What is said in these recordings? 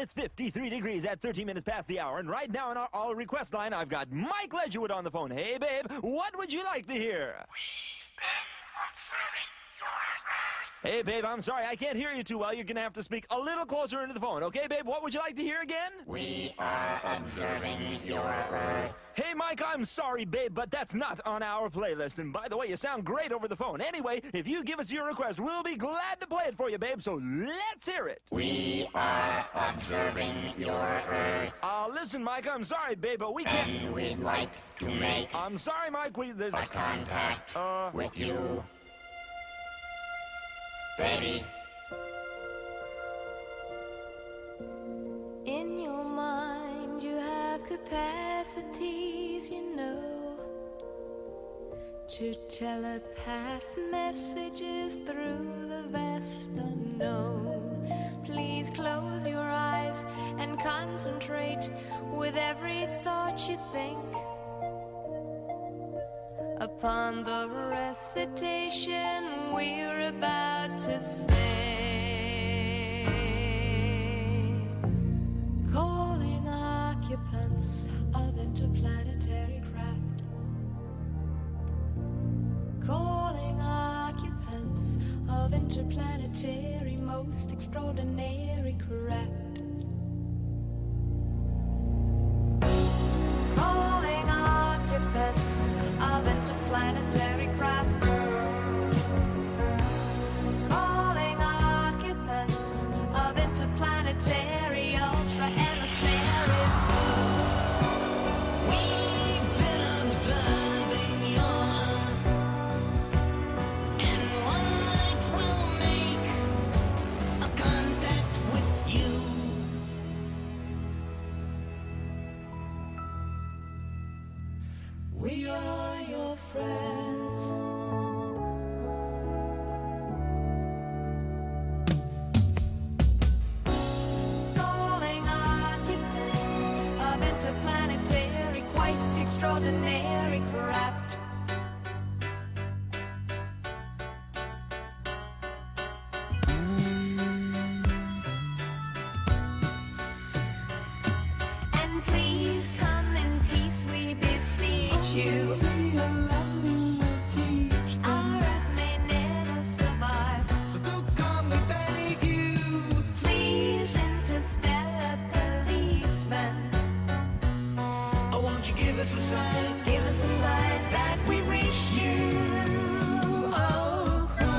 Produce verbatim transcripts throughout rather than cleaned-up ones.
It's fifty-three degrees at thirteen minutes past the hour, and right now on our all request line, I've got Mike Ledgerwood on the phone. Hey, babe, what would you like to hear? We've been observing your Earth. Hey, babe, I'm sorry, I can't hear you too well. You're going to have to speak a little closer into the phone. Okay, babe, what would you like to hear again? We are observing your Earth. Hey, Mike, I'm sorry, babe, but that's not on our playlist. And by the way, you sound great over the phone. Anyway, if you give us your request, we'll be glad to play it for you, babe, so let's hear it. We are observing your Earth. Uh, listen, Mike, I'm sorry, babe, but we can't... And we'd like to make I'm sorry, Mike, we... There's... a contact Uh... with you. Baby. In your mind you have capacities, you know, to telepath messages through the vast unknown. Please close your eyes and concentrate with every thought you think upon the recitation we're about to sing. Calling occupants of interplanetary craft. Calling occupants of interplanetary most extraordinary craft. Calling occupants of interplanetary craft. Calling occupants of interplanetary ultra emissaries. We've been observing your Earth, and one night we'll make a contact with you. We are your friends. Calling occupants of interplanetary, quite extraordinary craft. And please come in peace, we beseech you. Our Earth may never survive. So don't call me, beg you. Please, interstellar policeman, Oh, won't you give us a sign? give us a sign that we reached you. Oh, oh.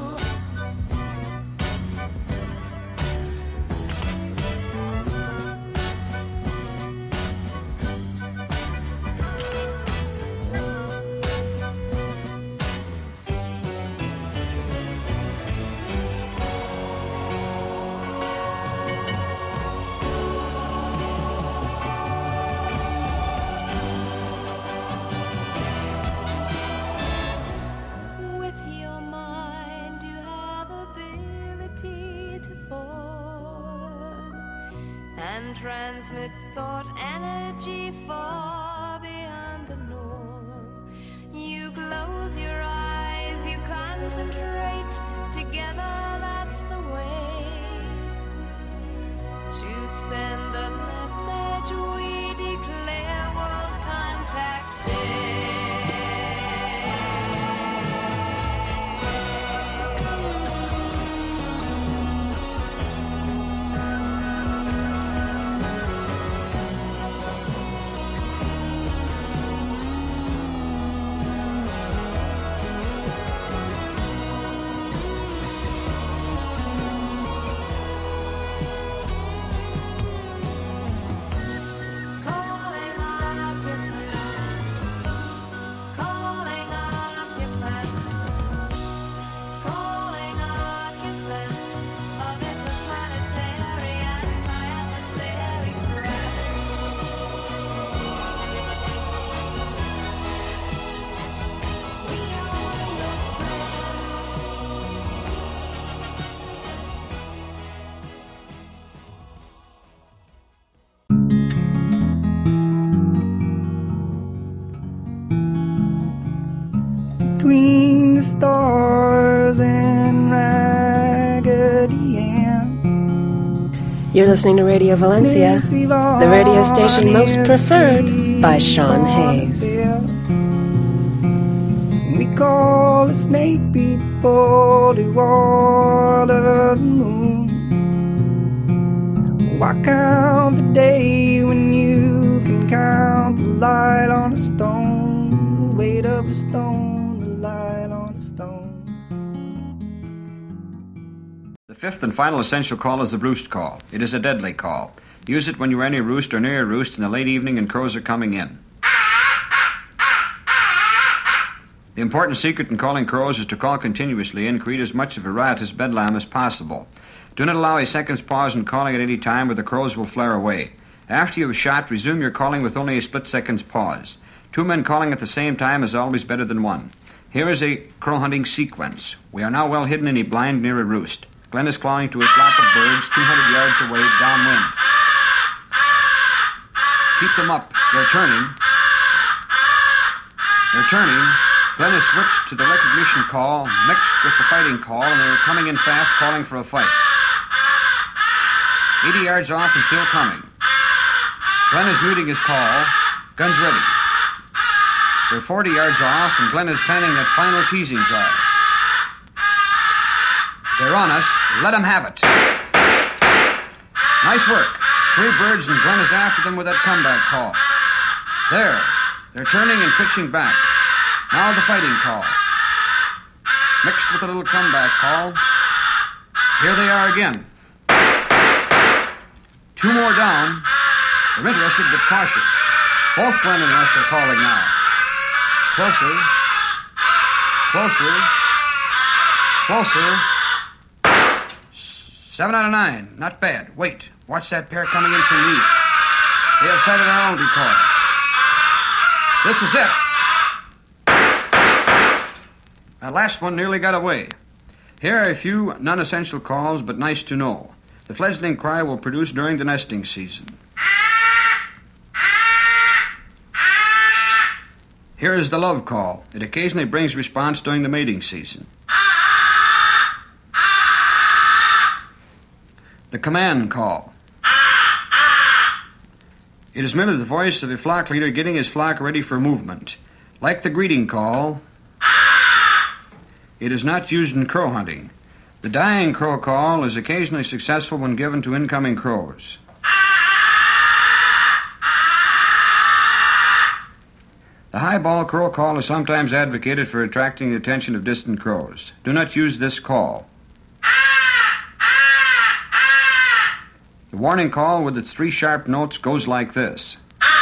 With your mind you have ability to form and transmit thought energy far beyond the norm. You close your eyes, you concentrate, together that's the way to send the message we declare world contact day. Calling occupants, calling occupants, calling occupants of interplanetary anti-adversary craft. We are your friends. Between the stars and Raggedy Ann, You're listening to Radio Valencia, the radio station most preferred by Sean Hayes. We call the snake people to water the moon. Why count the day when you can count the light on a stone, the weight of a stone, the light on a stone. The fifth and final essential call is the roost call. It is a deadly call. Use it when you are in a roost or near a roost in the late evening and crows are coming in. The important secret in calling crows is to call continuously and create as much of a riotous bedlam as possible. Do not allow a second's pause in calling at any time or the crows will flare away. After you have shot, resume your calling with only a split second's pause. Two men calling at the same time is always better than one. Here is a crow hunting sequence. We are now well hidden in a blind near a roost. Glenn is calling to a flock of birds two hundred yards away downwind. Keep them up. They're turning. They're turning. Glenn has switched to the recognition call, mixed with the fighting call, and they're coming in fast, calling for a fight. eighty yards off and still coming. Glenn is muting his call. Guns ready. They're forty yards off, and Glenn is planning that final teasing drive. They're on us. Let them have it. Nice work. Three birds, and Glenn is after them with that comeback call. There. They're turning and pitching back. Now the fighting call. Mixed with a little comeback call. Here they are again. Two more down. They're interested but cautious. Both Glenn and Russ are calling now. Closer. Closer. Closer. Seven out of nine. Not bad. Wait. Watch that pair coming in from the east. They have sighted our own decoy. This is it. That last one nearly got away. Here are a few non-essential calls, but nice to know. The fledgling cry will produce during the nesting season. Here is the love call. It occasionally brings response during the mating season. The command call. It is merely the voice of a flock leader getting his flock ready for movement. Like the greeting call, it is not used in crow hunting. The dying crow call is occasionally successful when given to incoming crows. The highball crow call is sometimes advocated for attracting the attention of distant crows. Do not use this call. The warning call with its three sharp notes goes like this.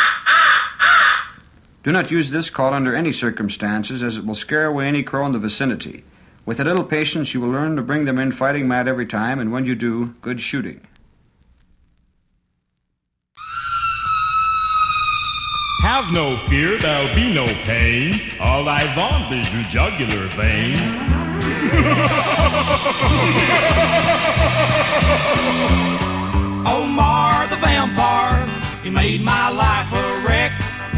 Do not use this call under any circumstances, as it will scare away any crow in the vicinity. With a little patience, you will learn to bring them in fighting mad every time, and when you do, good shooting. Have no fear, there'll be no pain. All I want is your jugular vein. Omar the vampire, he made my life a wreck.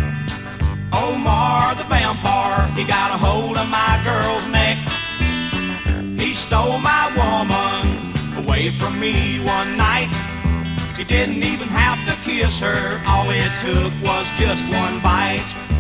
Omar the vampire, he got a hold of my girl's neck. He stole my woman away from me one night. He didn't even have to kiss her, all it took was just one bite.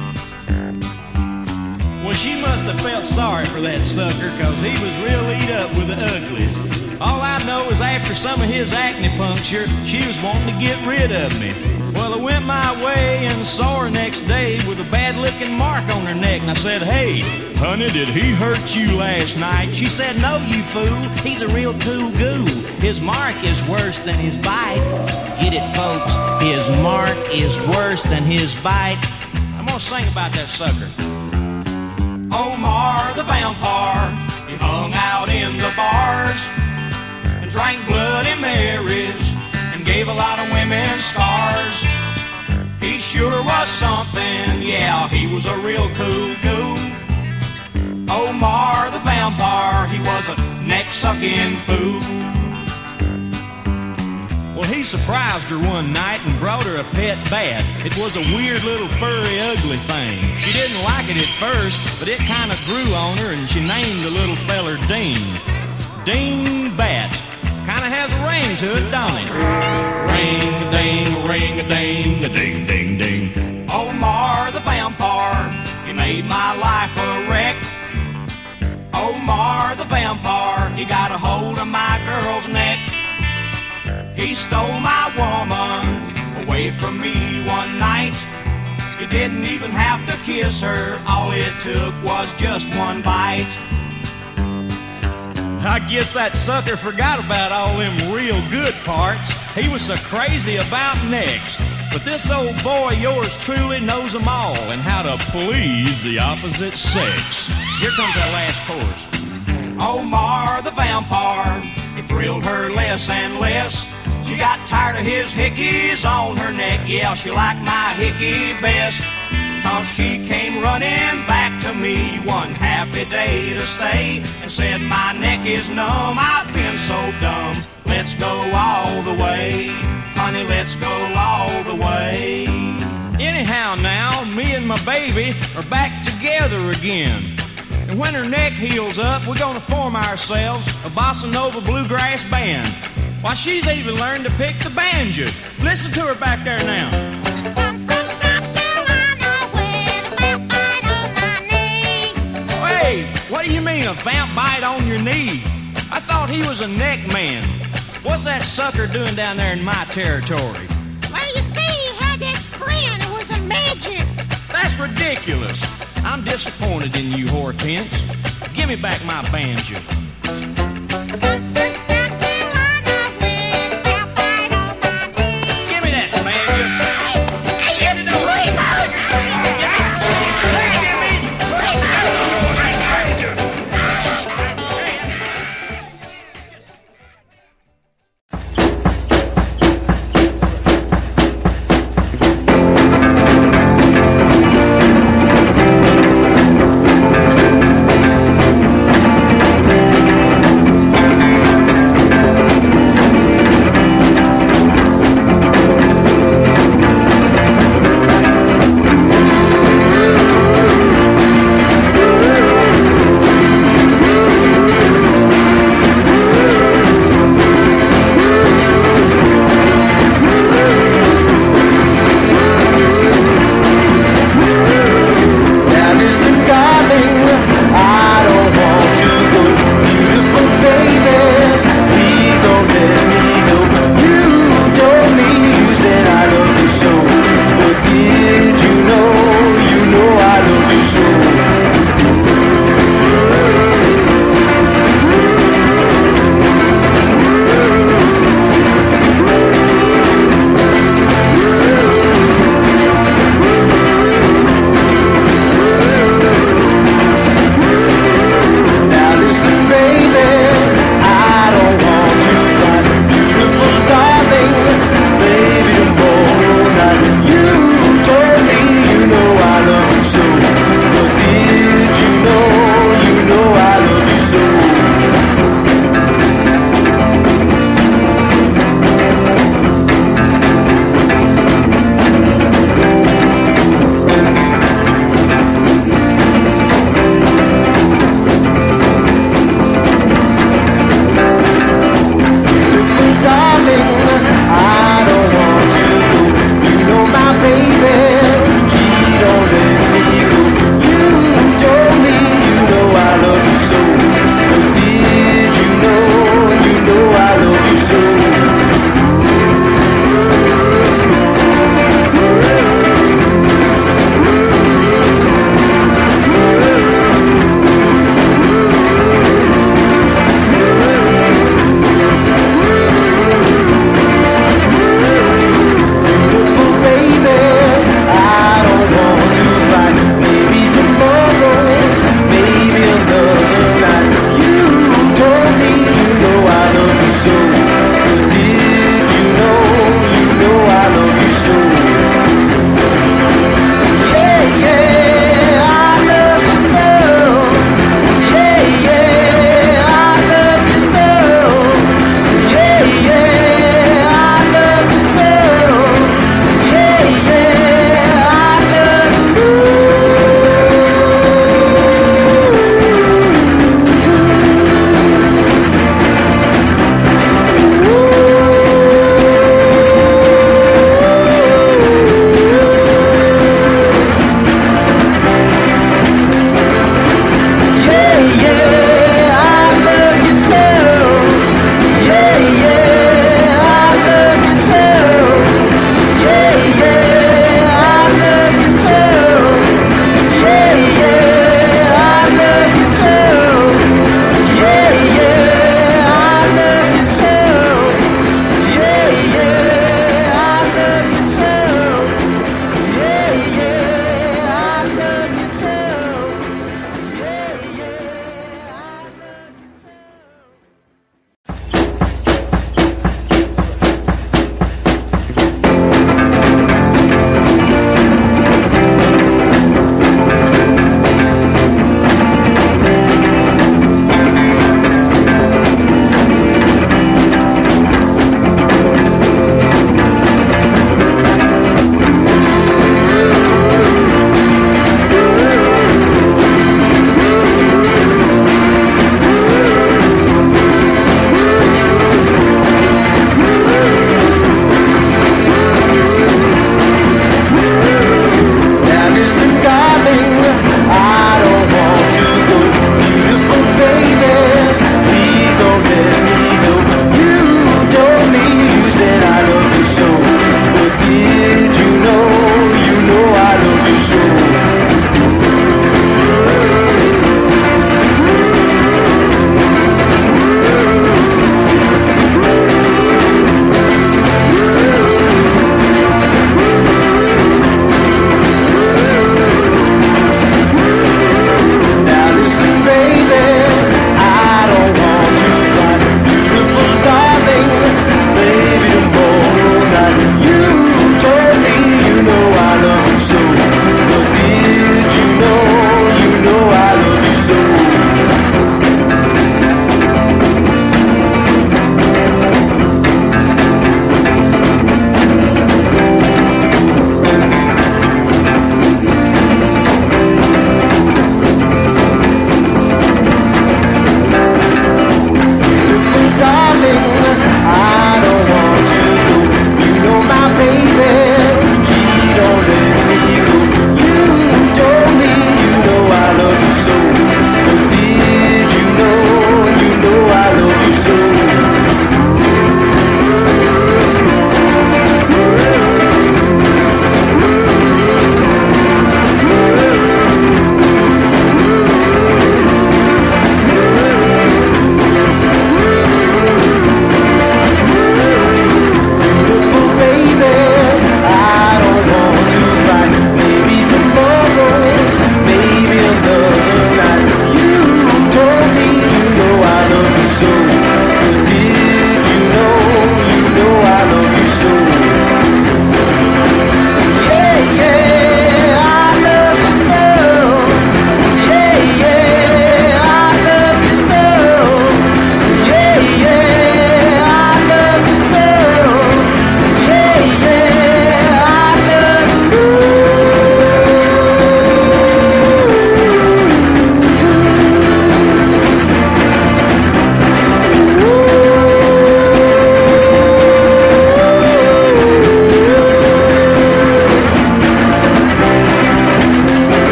Well, she must have felt sorry for that sucker, cause he was real eat up with the uglies. All I know is after some of his acne puncture, she was wanting to get rid of me. Well, I went my way and saw her next day with a bad-looking mark on her neck. And I said, hey, honey, did he hurt you last night? She said, no, you fool, he's a real cool goo. His mark is worse than his bite. Get it, folks, his mark is worse than his bite. I'm gonna sing about that sucker. Omar the vampire, he hung out in the bars and drank Bloody Marys and gave a lot of women scars. He sure was something, yeah, he was a real cool goo. Omar the vampire, he was a neck-sucking fool. Well, he surprised her one night and brought her a pet bat. It was a weird little furry ugly thing. She didn't like it at first, but it kind of grew on her and she named the little feller Dean. Dean Bat. Kind of has has a ring to it, don't it? Ring-a-ding, ring-a-ding, a-ding-ding-ding. Omar the vampire, he made my life a wreck. Omar the vampire, he got a hold of my girl's neck. He stole my woman away from me one night. He didn't even have to kiss her, all it took was just one bite. I guess that sucker forgot about all them real good parts. He was so crazy about necks. But this old boy, yours truly, knows them all and how to please the opposite sex. Here comes that last chorus. Omar the vampire, he thrilled her less and less. She got tired of his hickeys on her neck. Yeah, she liked my hickey best. Cause she came running back to me one happy day to stay and said, my neck is numb, I've been so dumb. Let's go all the way, honey, let's go all the way. Anyhow now, me and my baby are back together again. And when her neck heals up, we're gonna form ourselves a bossa nova bluegrass band. Why, she's even learned to pick the banjo. Listen to her back there now. I'm from South Carolina with a vamp bite on my knee. Hey, what do you mean a vamp bite on your knee? I thought he was a neck man. What's that sucker doing down there in my territory? Well, you see, he had this grin. It was a magic. That's ridiculous. I'm disappointed in you, Hortense. Give me back my banjo. Thank you.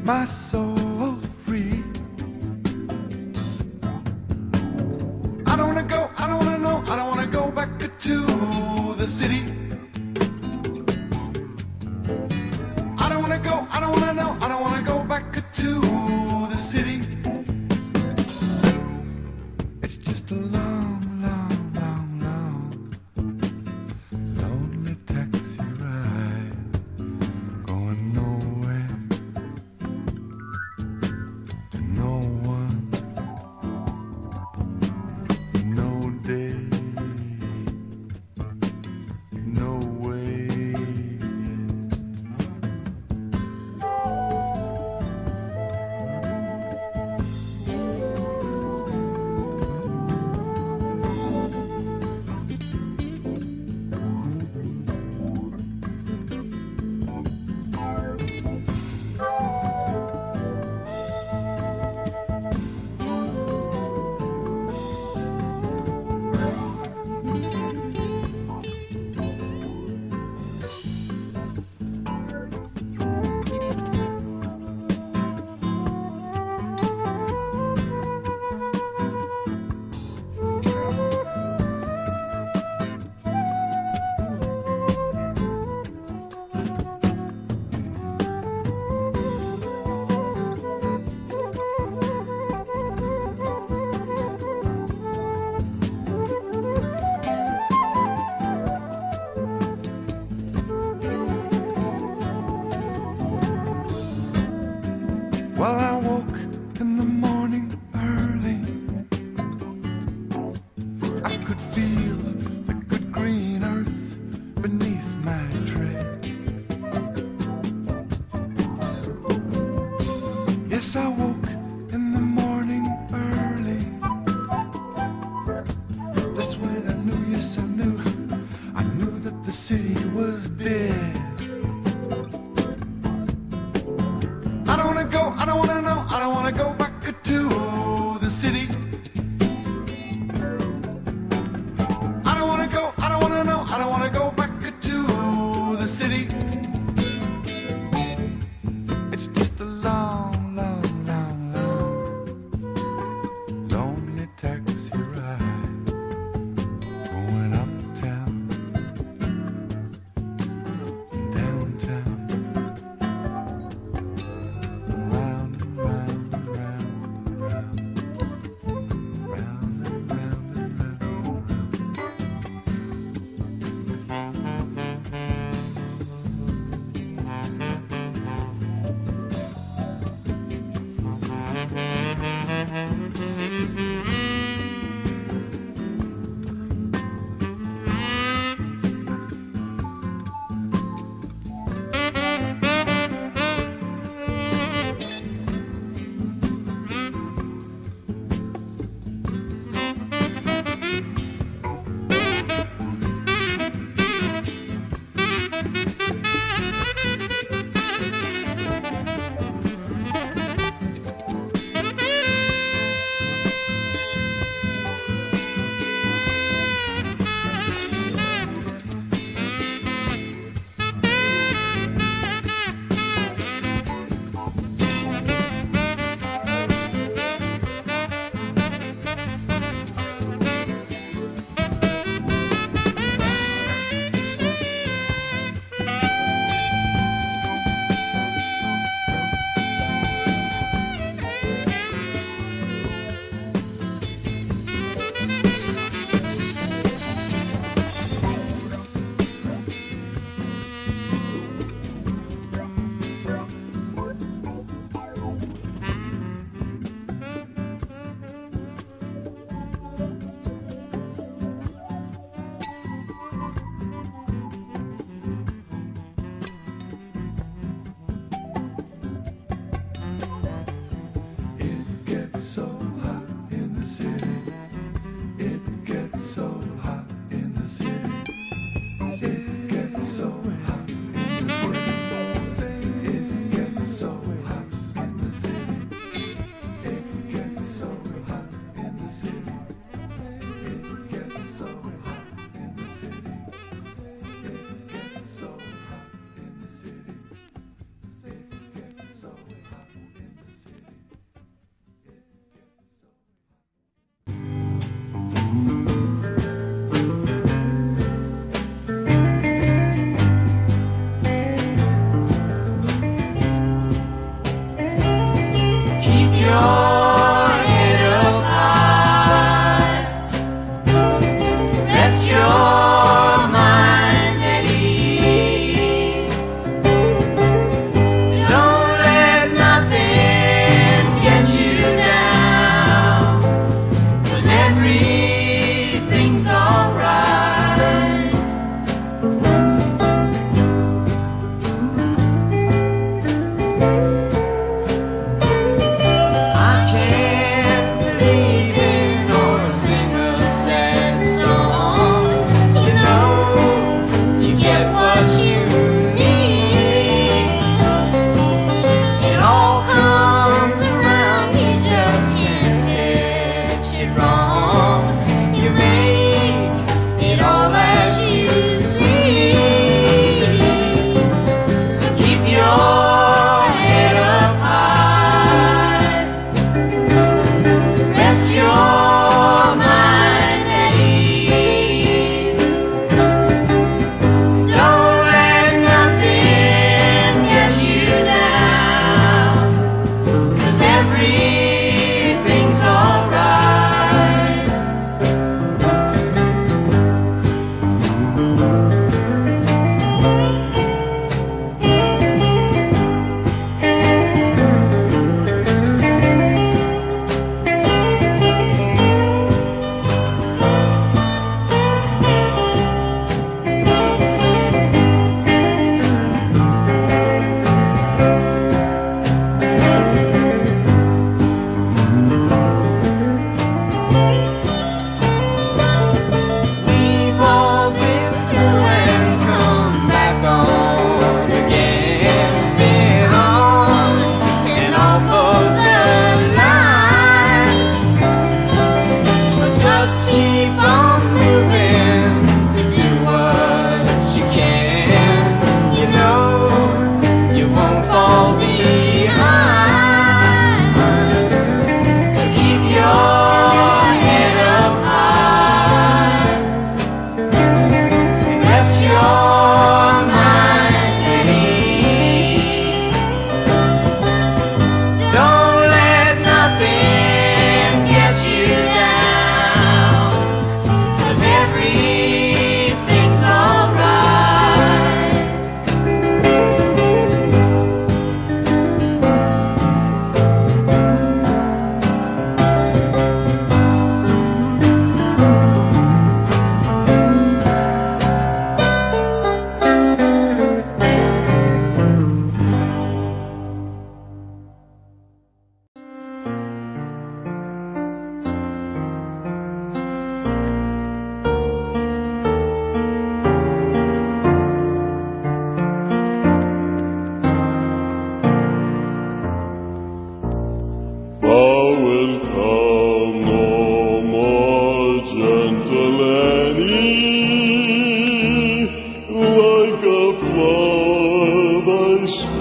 my soul free. I don't wanna go, I don't wanna know, I don't wanna go back to the city. I don't wanna go, I don't wanna know, I don't wanna go back to the city. It's just a long, long, long, long, lonely taxi ride, going nowhere, to no one, no day, no way. Well, I woke in the morning early. I could feel the good green earth beneath my tread. Yes, I woke in the morning early. That's when I knew, yes, I knew, I knew that the city was dead. I don't wanna go, I don't wanna know, I don't wanna go back to the city. I don't wanna go, I don't wanna know, I don't wanna go back to the city. It's just a long, long, long, long, lonely taxi ride, going uptown, downtown, round and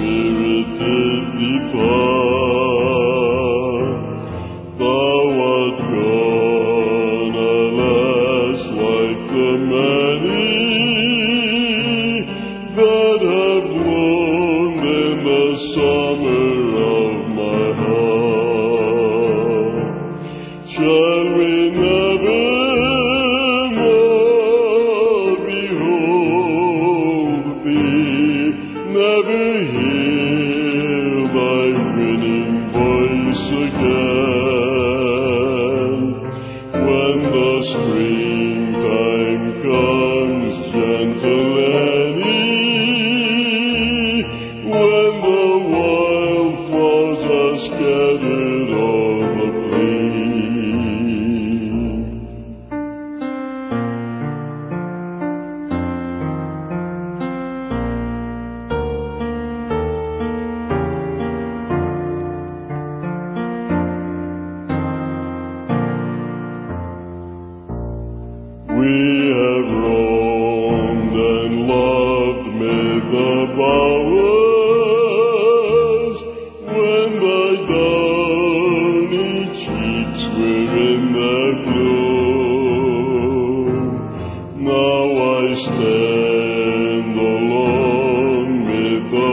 spirit did depart. Thou art gone, alas, like the many that have bloomed in the summer of my heart. Shall we never more behold thee, never hear thy winning voice again? When the springtime comes, gentle Annie, when the wildflowers are scattered o'er the plain. We have roamed and loved mid the bowers, when thy downy cheeks were in their bloom. Now I stand alone mid the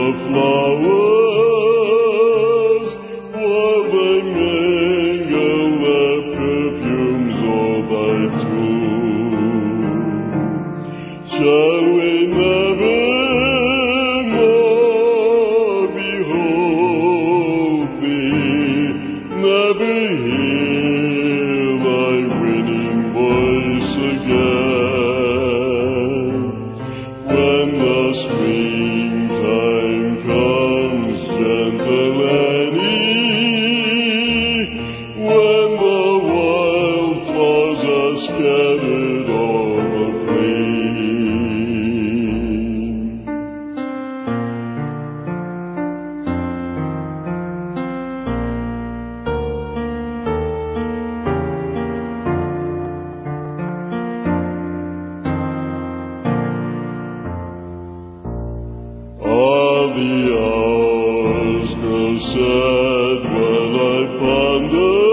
flowers, while they mingle their perfumes o'er thy tomb. Shall we never more behold thee, never hear thy winning voice again? When the springtime comes, gentle Annie, when the wildflowers are scattered o'er the plain. All the hours grow sad when I ponder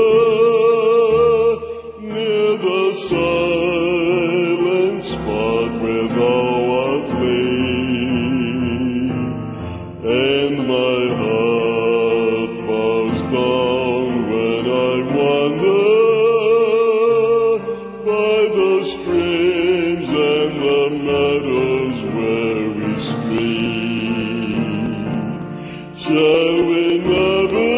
near the silent spot where thou art laid, and my heart bows down when I wander by the streams and the meadows where we sleep. Shall we never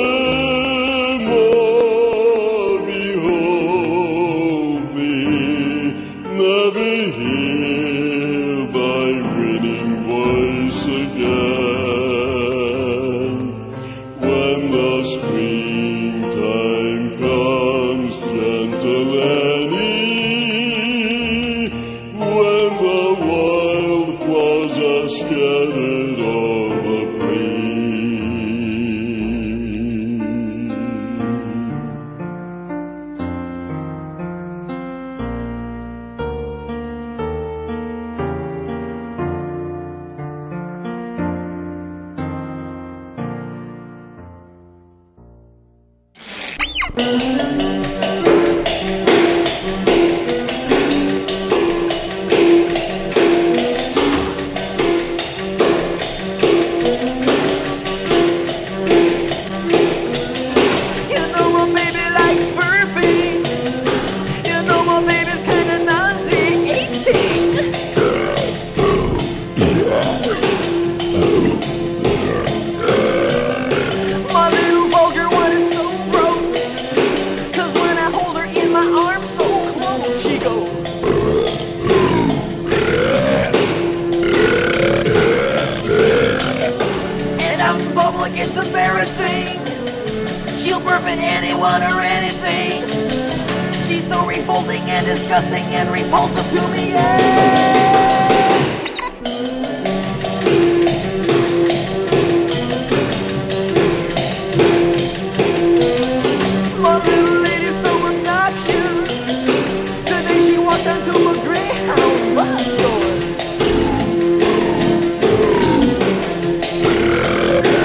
more behold thee, never hear thy winning voice again? When the springtime comes, gentle Annie, when the wildflowers are scattered o'er the plain. It's embarrassing. She'll burp at anyone or anything. She's so revolting and disgusting and repulsive to me. Yeah. My little lady's so obnoxious. Today she walked onto a Greyhound bus door.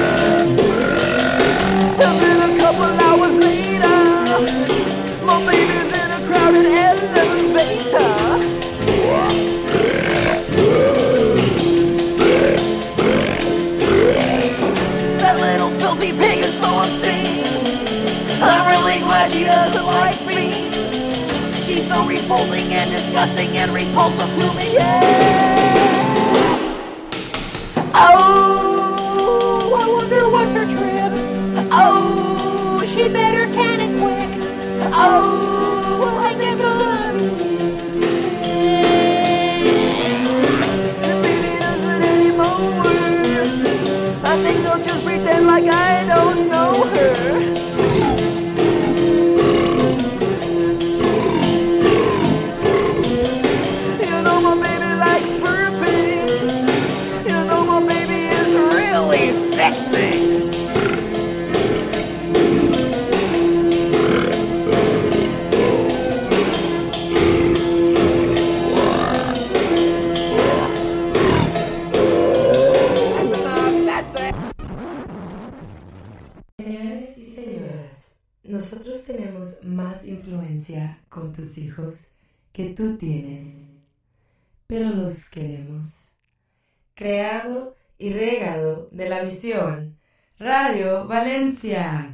filthy pig is so obscene. I'm really glad she doesn't like me. She's so revolting and disgusting and repulsive to me, yeah. Oh, I wonder what's her trip. Oh, she better kinda quick. Oh, well, I never love you. Baby doesn't anymore. I think I'll just pretend like I don't know her. You know my baby likes burping. You know my baby is really sexy. Señores y señoras, nosotros tenemos más influencia con tus hijos que tú tienes, pero los queremos. Creado y regado de la misión Radio Valencia.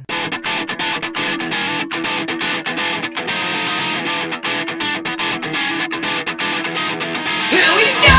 Here we go!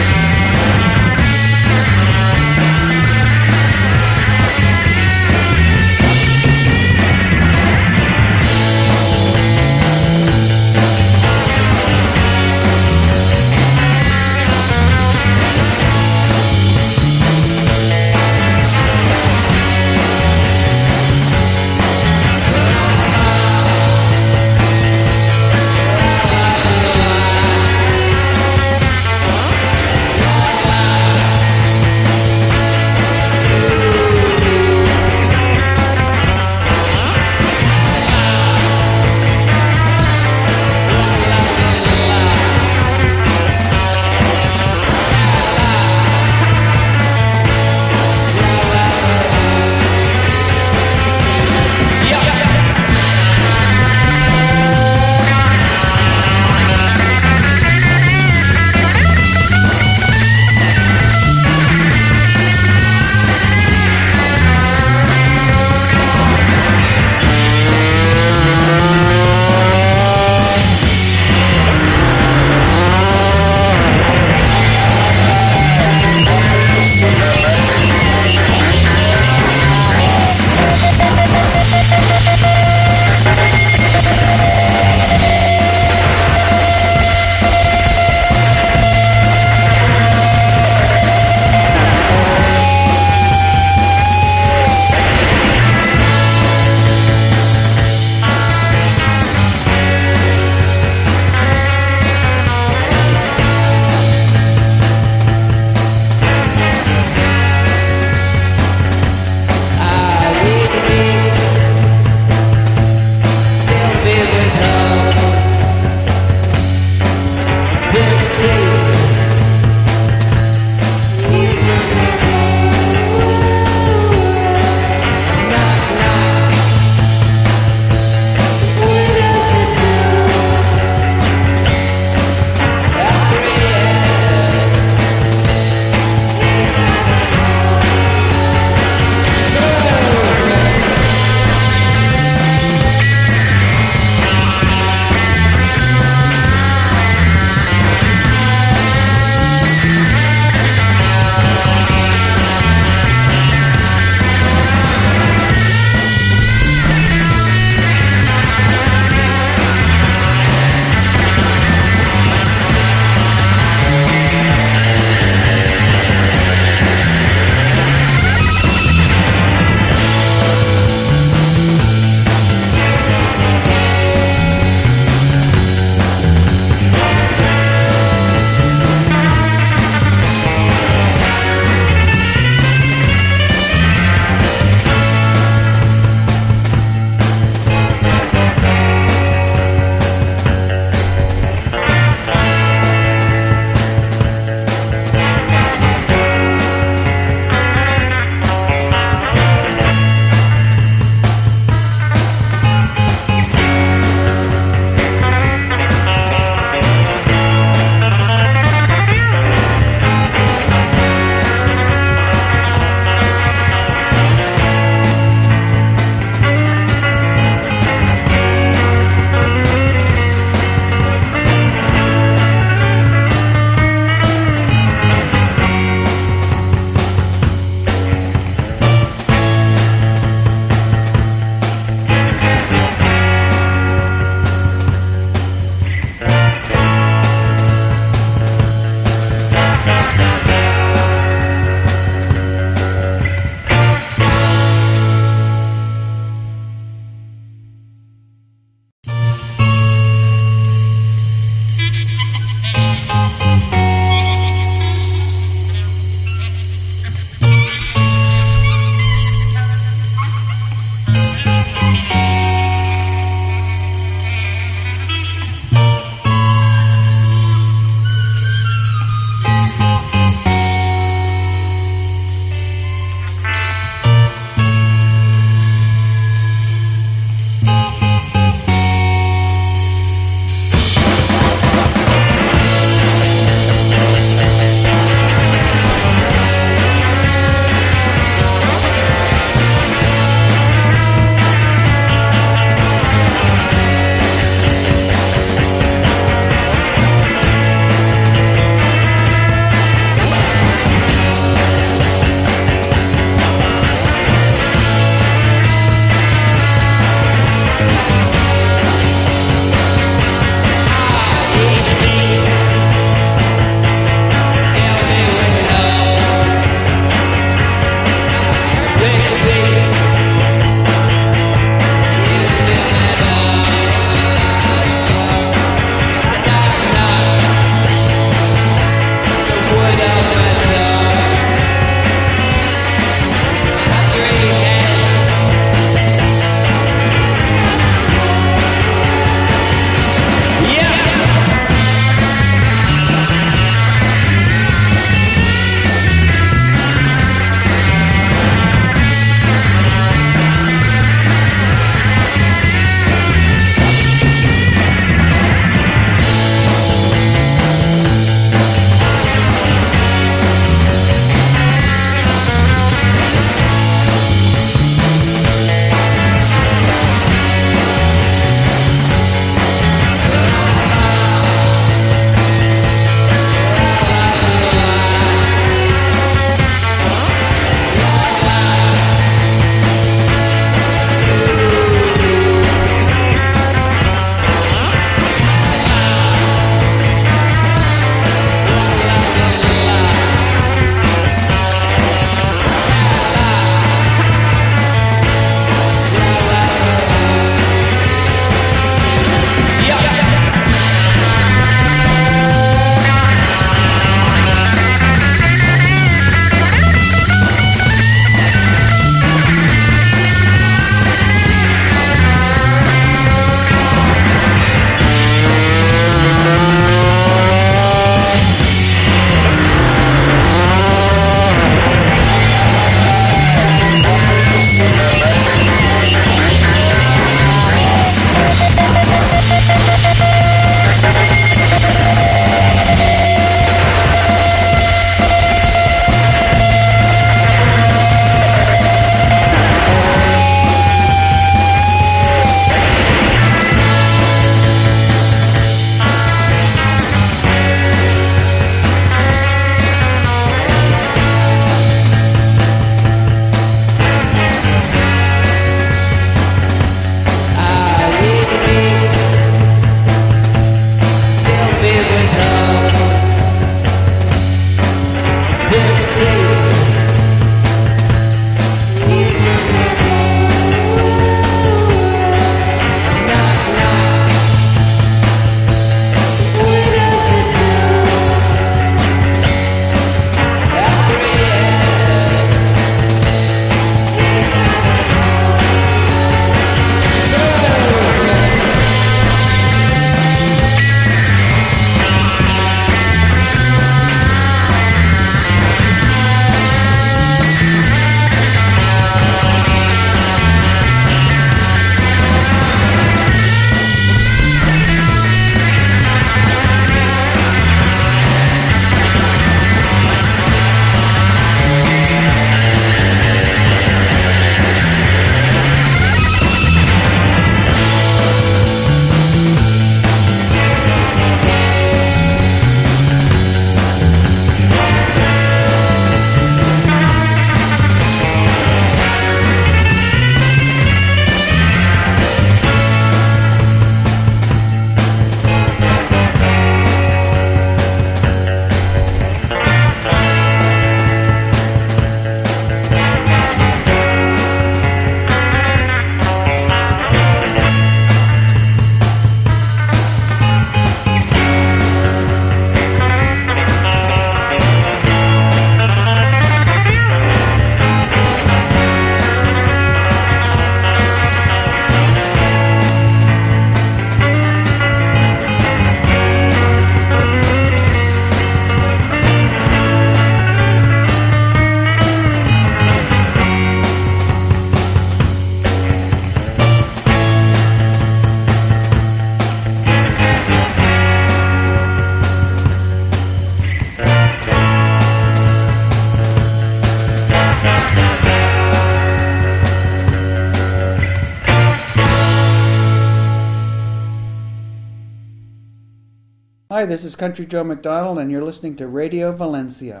Hi, this is Country Joe McDonald, and you're listening to Radio Valencia.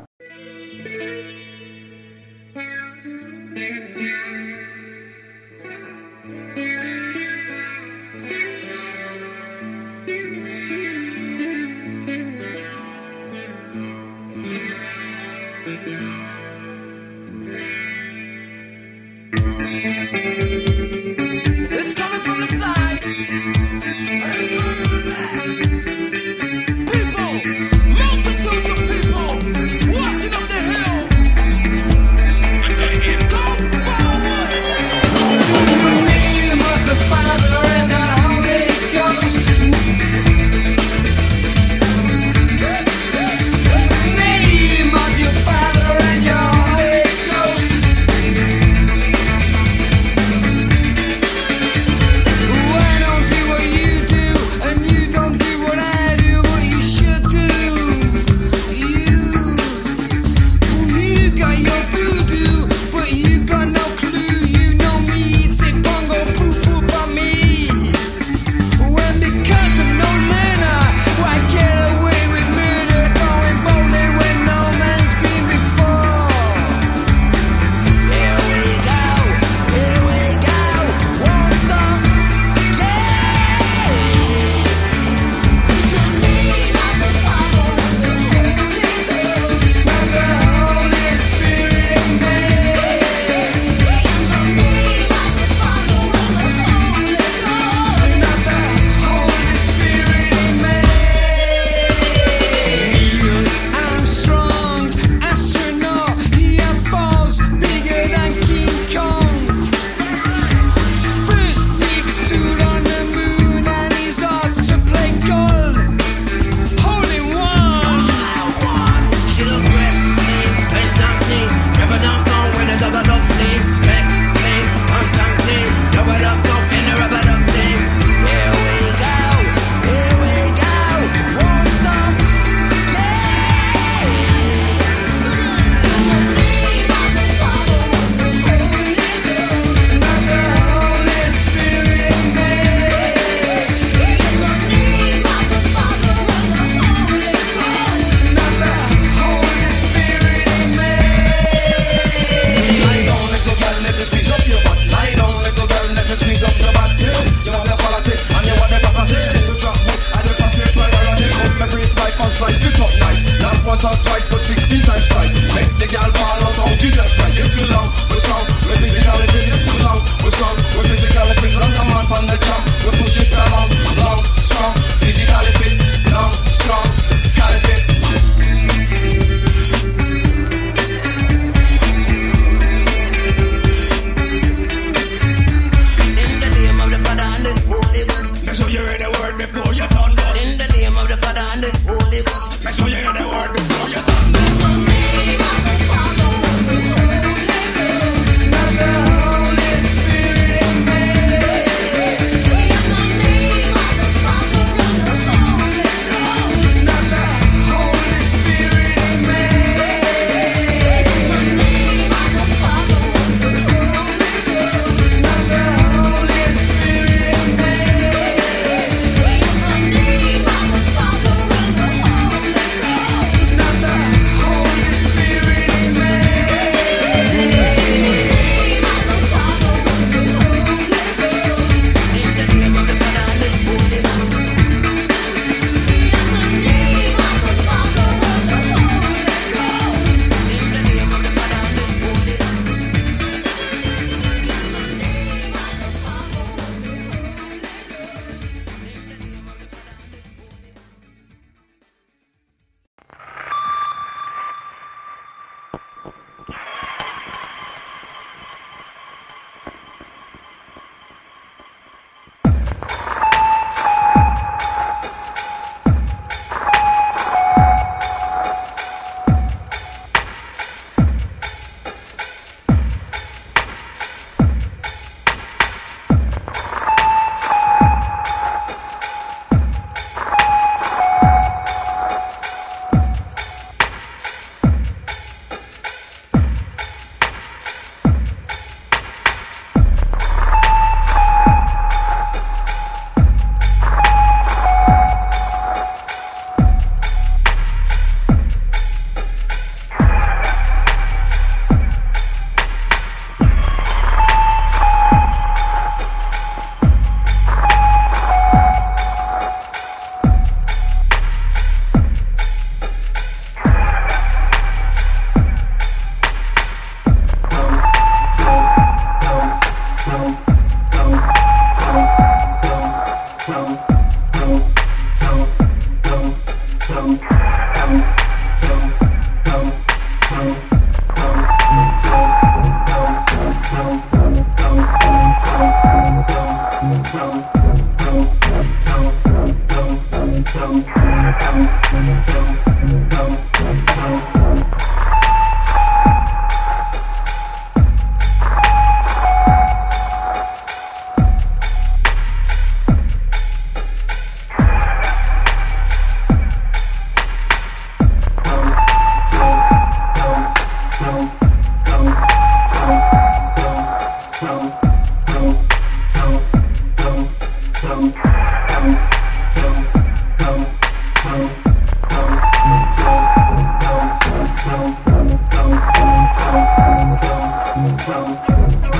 It's coming from the side. It's coming from the back. People, multitudes of people walking up the hill. Go forward. The name of the Father and the Holy Ghost. The name of your Father and your Holy Ghost.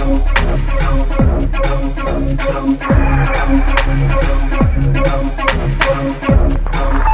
Thank you.